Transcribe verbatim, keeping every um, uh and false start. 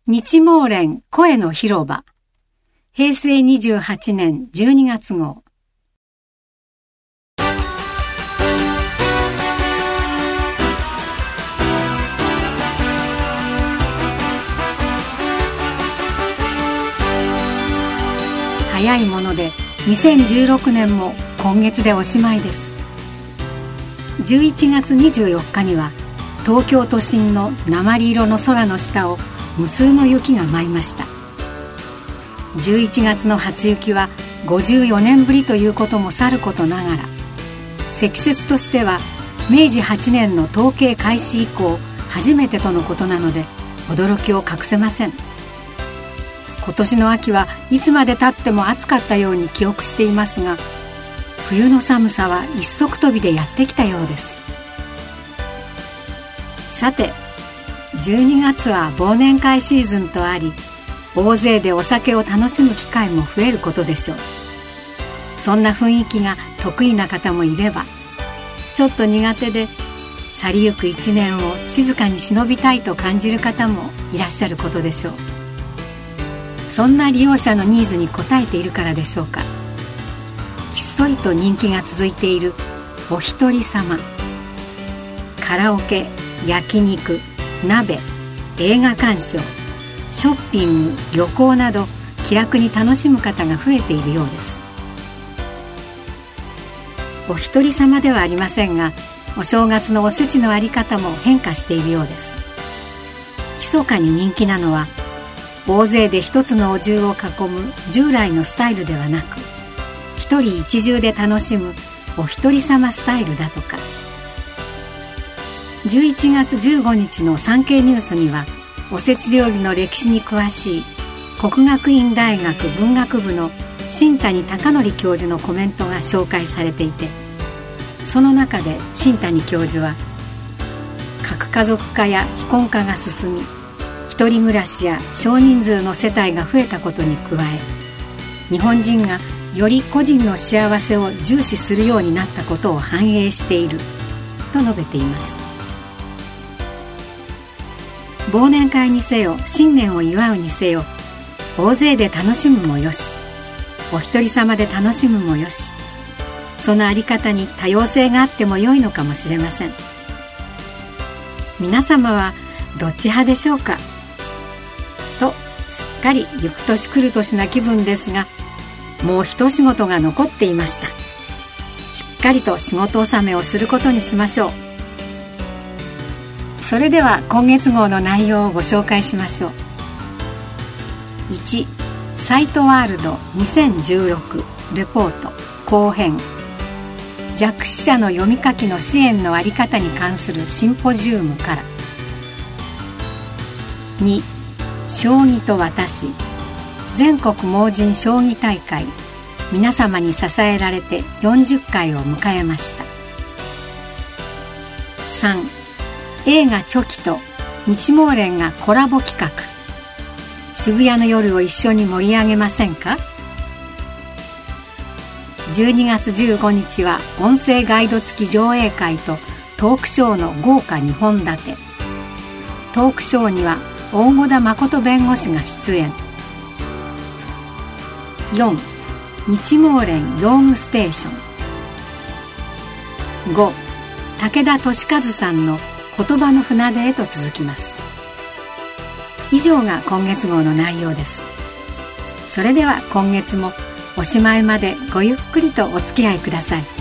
日毛連声の広場、へいせいにじゅうはちねんじゅうにがつ号。早いものでにせんじゅうろくねんも今月でおしまいです。じゅういちがつにじゅうよっかには東京都心の鉛色の空の下を無数の雪が舞いました。じゅういちがつの初雪はごじゅうよねんぶりということもさることながら、積雪としてはめいじはちねんの統計開始以降初めてとのことなので驚きを隠せません。今年の秋はいつまでたっても暑かったように記憶していますが、冬の寒さは一足飛びでやってきたようです。さて、じゅうにがつは忘年会シーズンとあり、大勢でお酒を楽しむ機会も増えることでしょう。そんな雰囲気が得意な方もいれば、ちょっと苦手で去りゆく一年を静かに忍びたいと感じる方もいらっしゃることでしょう。そんな利用者のニーズに応えているからでしょうか、ひっそりと人気が続いているお一人様。カラオケ、焼肉、鍋、映画鑑賞、ショッピング、旅行など気楽に楽しむ方が増えているようです。お一人様ではありませんが、お正月のおせちのあり方も変化しているようです。密かに人気なのは、大勢で一つのお重を囲む従来のスタイルではなく、一人一重で楽しむお一人様スタイルだとか。じゅういちがつじゅうごにちの産経ニュースには、おせち料理の歴史に詳しい国学院大学文学部の新谷貴則教授のコメントが紹介されていて、その中で新谷教授は、核家族化や非婚化が進み、一人暮らしや少人数の世帯が増えたことに加え、日本人がより個人の幸せを重視するようになったことを反映していると述べています。忘年会にせよ、新年を祝うにせよ、大勢で楽しむもよし、お一人様で楽しむもよし、そのあり方に多様性があっても良いのかもしれません。皆様はどっち派でしょうか。と、すっかり行く年来る年な気分ですが、もう一仕事が残っていました。しっかりと仕事納めをすることにしましょう。それでは今月号の内容をご紹介しましょう。いち、サイトワールドにせんじゅうろくレポート後編、弱視者の読み書きの支援のあり方に関するシンポジウムから。に、将棋と私、全国盲人将棋大会、皆様に支えられてよんじゅっかいを迎えました。さん、映画チョキと日毛連がコラボ企画、渋谷の夜を一緒に盛り上げませんか。じゅうにがつじゅうごにちは音声ガイド付き上映会とトークショーの豪華にほん立て。トークショーには大護田誠弁護士が出演。よん、日毛連ヨーグステーション。ご、武田俊和さんの言葉の船出へと続きます。以上が今月号の内容です。それでは今月もおしまいまでごゆっくりとお付き合いください。